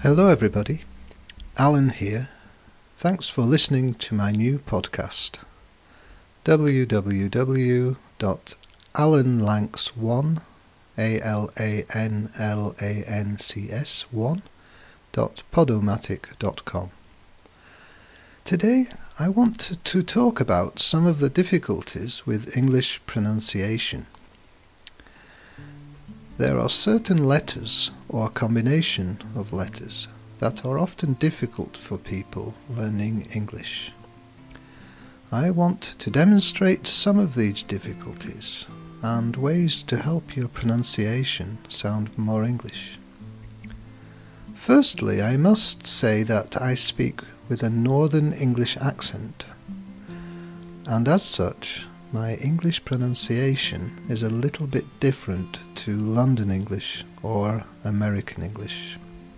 Hello everybody, Alan here. Thanks for listening to my new podcast, www.alanlancs1, alanlancs1.podomatic.com. Today I want to talk about some of the difficulties with English pronunciation. There are certain letters or combination of letters that are often difficult for people learning English. I want to demonstrate some of these difficulties and ways to help your pronunciation sound more English. Firstly, I must say that I speak with a Northern English accent, and as such, my English pronunciation is a little bit different to London English or American English.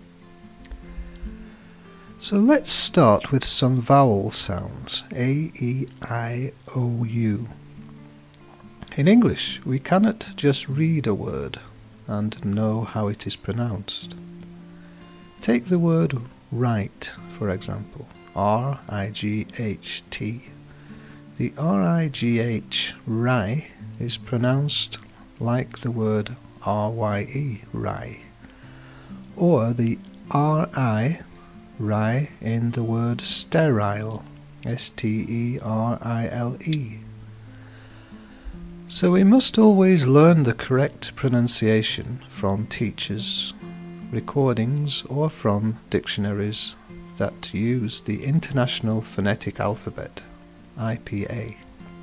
So let's start with some vowel sounds, A, E, I, O, U. In English, we cannot just read a word and know how it is pronounced. Take the word right, for example, R-I-G-H-T. The R-I-G-H, rye, is pronounced like the word R-Y-E, rye, or the R-I, rye, in the word sterile, S-T-E-R-I-L-E. So we must always learn the correct pronunciation from teachers, recordings, or from dictionaries that use the International Phonetic Alphabet, IPA.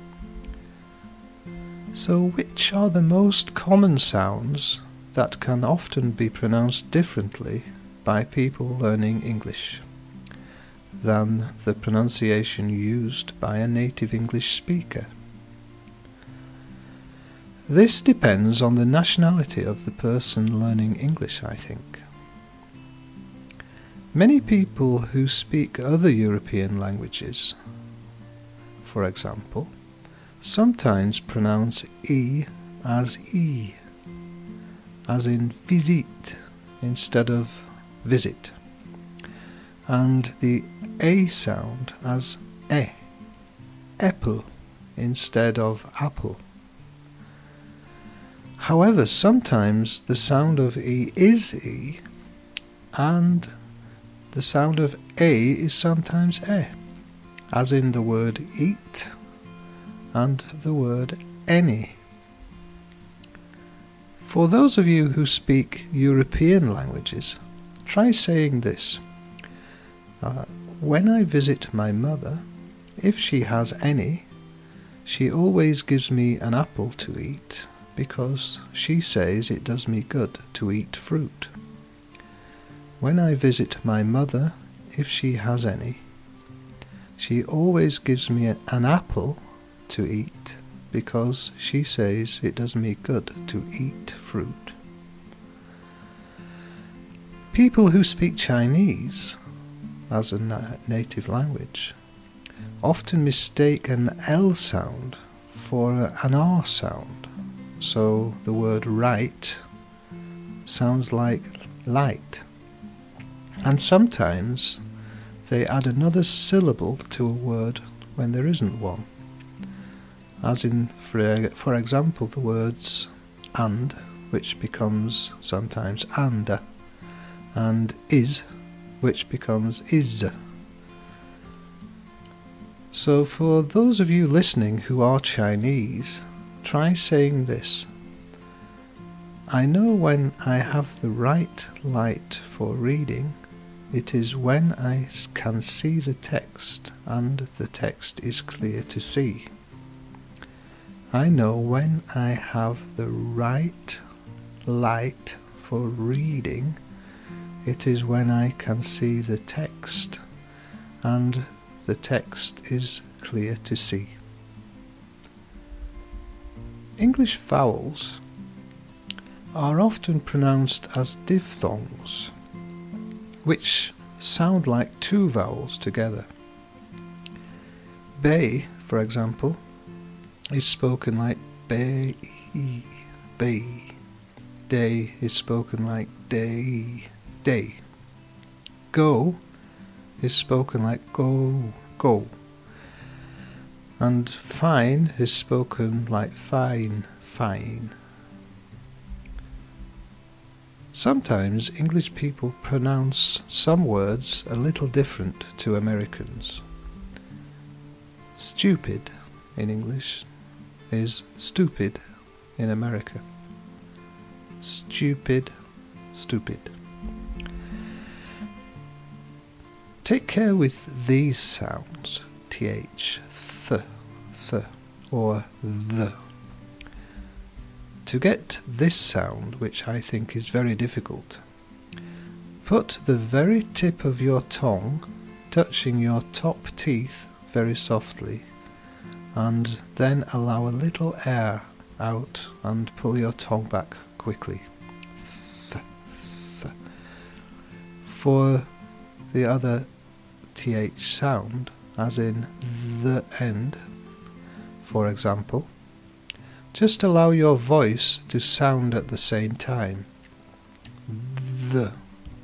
So which are the most common sounds that can often be pronounced differently by people learning English than the pronunciation used by a native English speaker? This depends on the nationality of the person learning English, I think. Many people who speak other European languages, for example, sometimes pronounce E as E, as in visite instead of visit, and the A sound as E, apple instead of apple. However, sometimes the sound of E is E, and the sound of A is sometimes E, as in the word eat and the word any. For those of you who speak European languages, try saying this. When I visit my mother, if she has any, she always gives me an apple to eat because she says it does me good to eat fruit. When I visit my mother, if she has any, she always gives me an apple to eat because she says it does me good to eat fruit. People who speak Chinese as a native language often mistake an L sound for an R sound, so the word right sounds like light, and sometimes they add another syllable to a word when there isn't one, as in, for example, the words and, which becomes sometimes and is, which becomes is. So for those of you listening who are Chinese, try saying this. I know when I have the right light for reading, it is when I can see the text and the text is clear to see. I know when I have the right light for reading, it is when I can see the text and the text is clear to see. English vowels are often pronounced as diphthongs, which sound like two vowels together. Bay, for example, is spoken like bay, bay. Day is spoken like day, day. go is spoken like go, go. And fine is spoken like fine, fine. Sometimes English people pronounce some words a little different to Americans. Stupid in English is stupid in America. Stupid, stupid. Take care with these sounds, th, th, or the. To get this sound, which I think is very difficult, put the very tip of your tongue touching your top teeth very softly, and then allow a little air out and pull your tongue back quickly. Th, th. For the other th sound, as in the end, for example, just allow your voice to sound at the same time. The.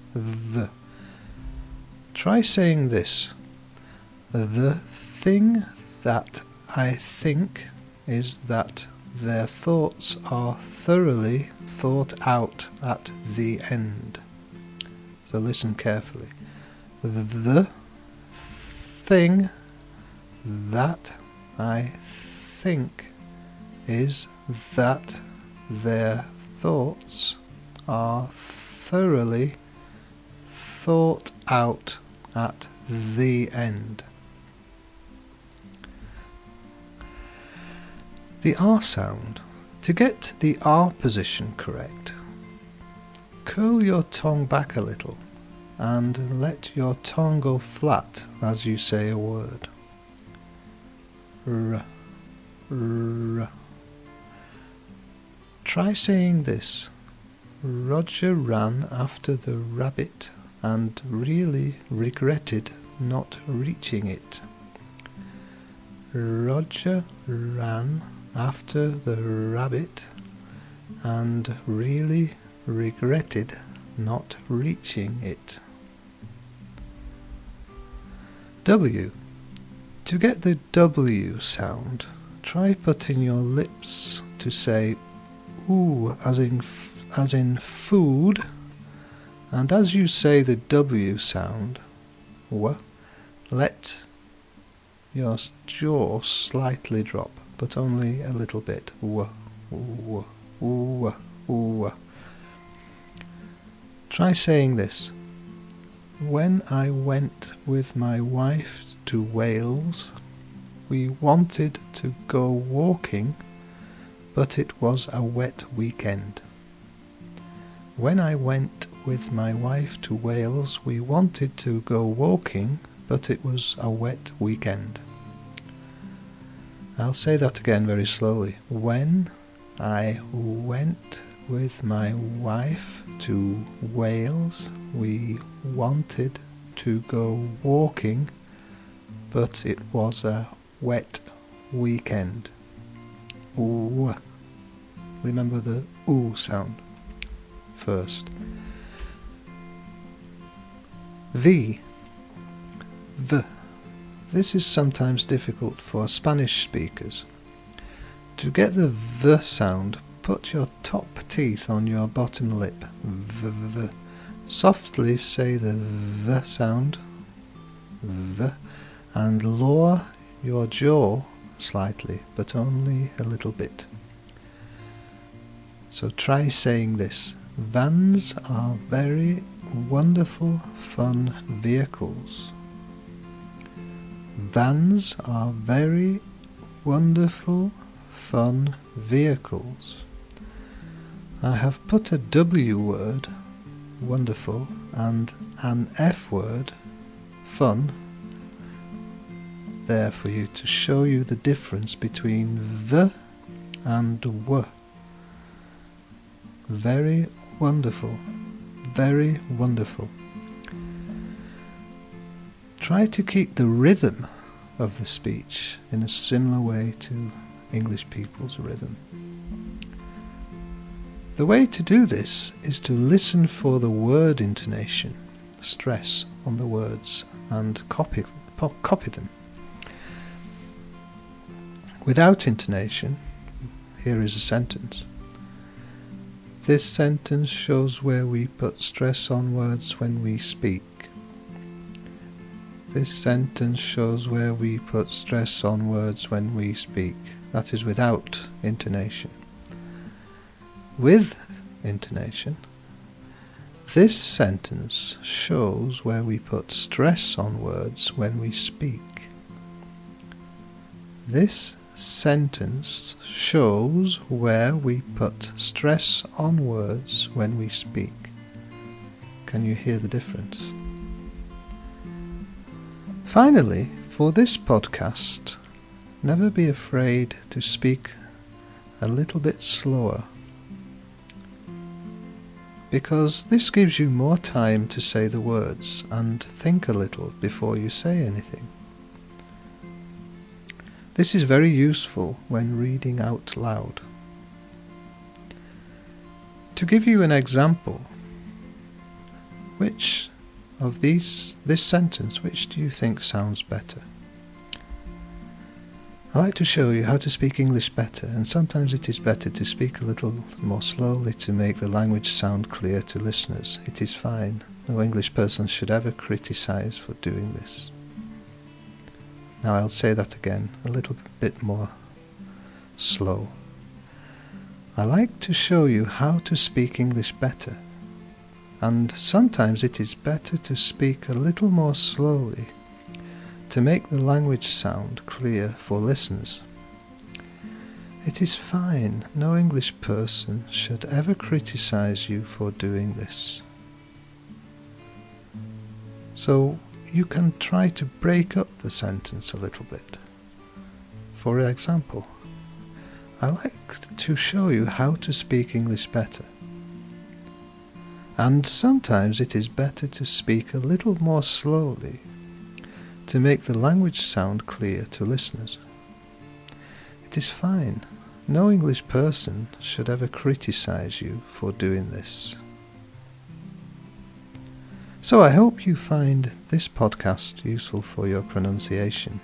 Try saying this. The thing that I think is that their thoughts are thoroughly thought out at the end. So listen carefully. The thing that I think is that their thoughts are thoroughly thought out at the end. The R sound. To get the R position correct, curl your tongue back a little and let your tongue go flat as you say a word. R, r. Try saying this. Roger ran after the rabbit and really regretted not reaching it. Roger ran after the rabbit and really regretted not reaching it. W. To get the W sound, try putting your lips to say ooh as in food, and as you say the W sound, w, let your jaw slightly drop, but only a little bit. W, w, w, w. Try saying this. When I went with my wife to Wales, we wanted to go walking, but it was a wet weekend. When I went with my wife to Wales, we wanted to go walking, but it was a wet weekend. I'll say that again very slowly. When I went with my wife to Wales, we wanted to go walking, but it was a wet weekend. Ooh. Remember the ooh sound first. V. V. This is sometimes difficult for Spanish speakers. To get the V sound, put your top teeth on your bottom lip. V, v, v. Softly say the V sound, V, and lower your jaw slightly, but only a little bit. So try saying this. Vans are very wonderful, fun vehicles. Vans are very wonderful, fun vehicles. I have put a W word, wonderful, and an F word, fun, there for you to show you the difference between V and W. Very wonderful, very wonderful. Try to keep the rhythm of the speech in a similar way to English people's rhythm. The way to do this is to listen for the word intonation stress on the words and copy them. Without intonation, here is a sentence. This sentence shows where we put stress on words when we speak. This sentence shows where we put stress on words when we speak. That is without intonation. With intonation, this sentence shows where we put stress on words when we speak. This sentence shows where we put stress on words when we speak. Can you hear the difference? Finally, for this podcast, never be afraid to speak a little bit slower, because this gives you more time to say the words and think a little before you say anything. This is very useful when reading out loud. To give you an example, which of this sentence, which do you think sounds better? I like to show you how to speak English better, and sometimes it is better to speak a little more slowly to make the language sound clear to listeners. It is fine. No English person should ever criticize for doing this. Now I'll say that again, a little bit more slow. I like to show you how to speak English better, and sometimes it is better to speak a little more slowly to make the language sound clear for listeners. It is fine. No English person should ever criticize you for doing this. So you can try to break up the sentence a little bit. For example, I like to show you how to speak English better. And sometimes it is better to speak a little more slowly to make the language sound clear to listeners. It is fine. No English person should ever criticize you for doing this. So I hope you find this podcast useful for your pronunciation.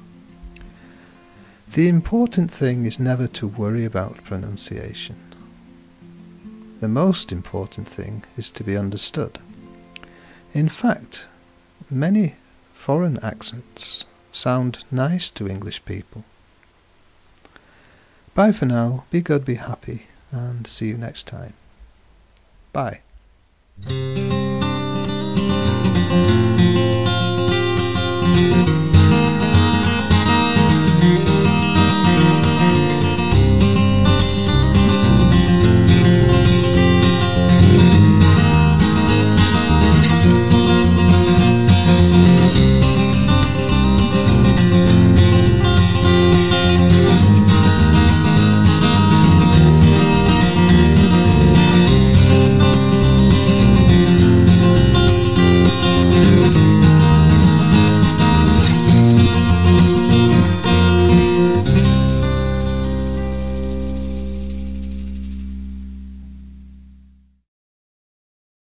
The important thing is never to worry about pronunciation. The most important thing is to be understood. In fact, many foreign accents sound nice to English people. Bye for now, be good, be happy, and see you next time. Bye.